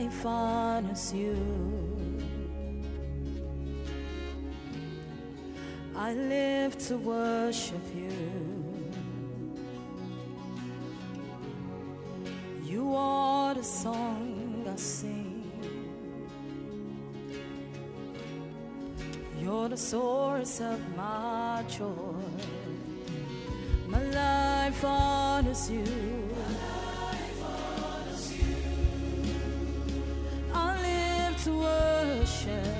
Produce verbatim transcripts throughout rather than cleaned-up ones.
life honors you. I live to worship you. You are the song I sing. You're the source of my joy. My life honors you. I live to worship.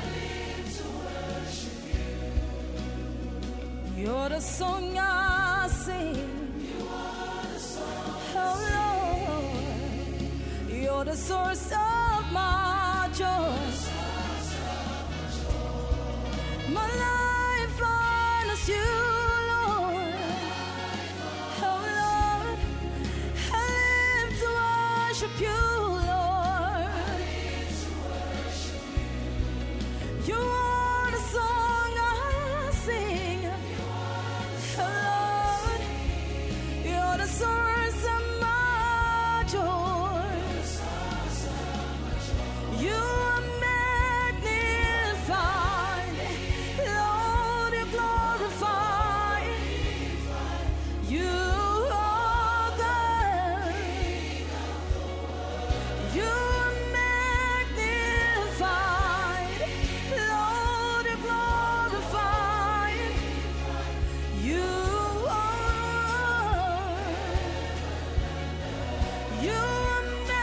You're the song I sing. You are the song oh Lord, you're the source of my joy. My life honors you, Lord. Oh Lord, I live to worship you, Lord. You are the song I sing. You're the source of my joy. You are magnified, Lord, you're glorified. You are God. You are magnified, Lord, you're glorified. You You are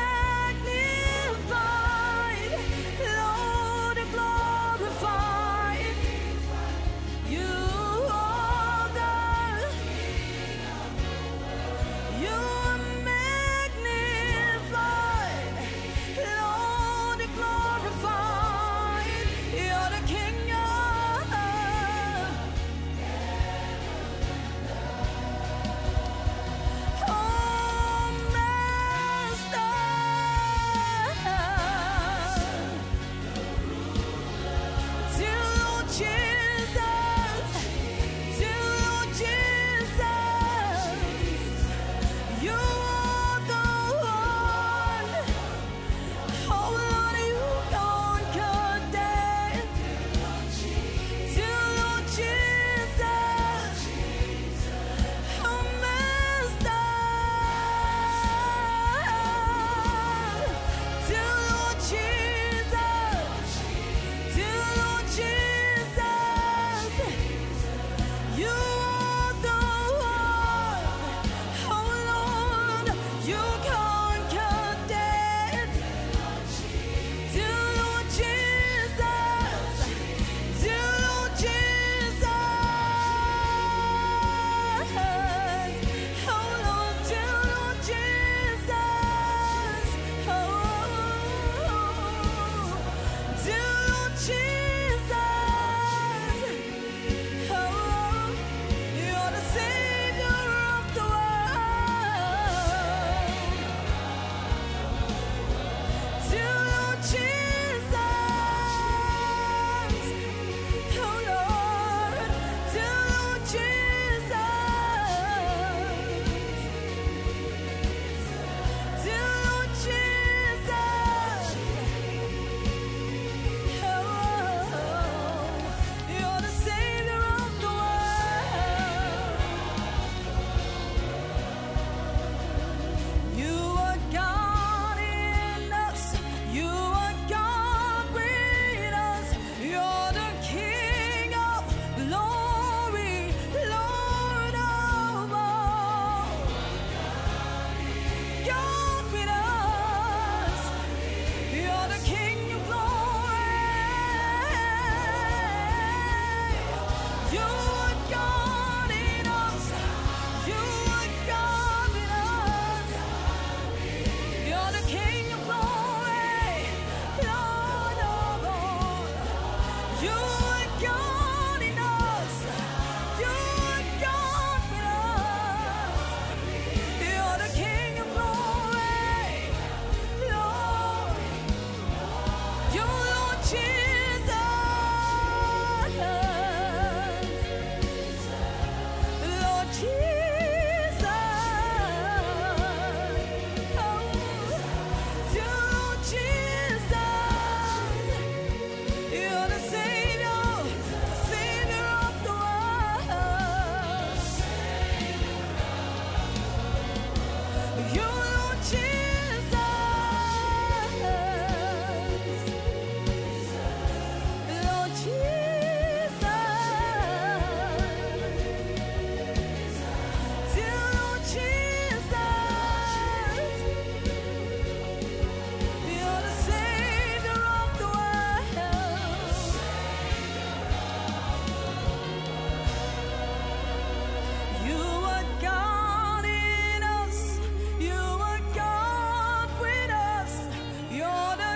magnified, Lord, glorified. You are God. You are magnified, Lord, glorified. You're the King of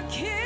King.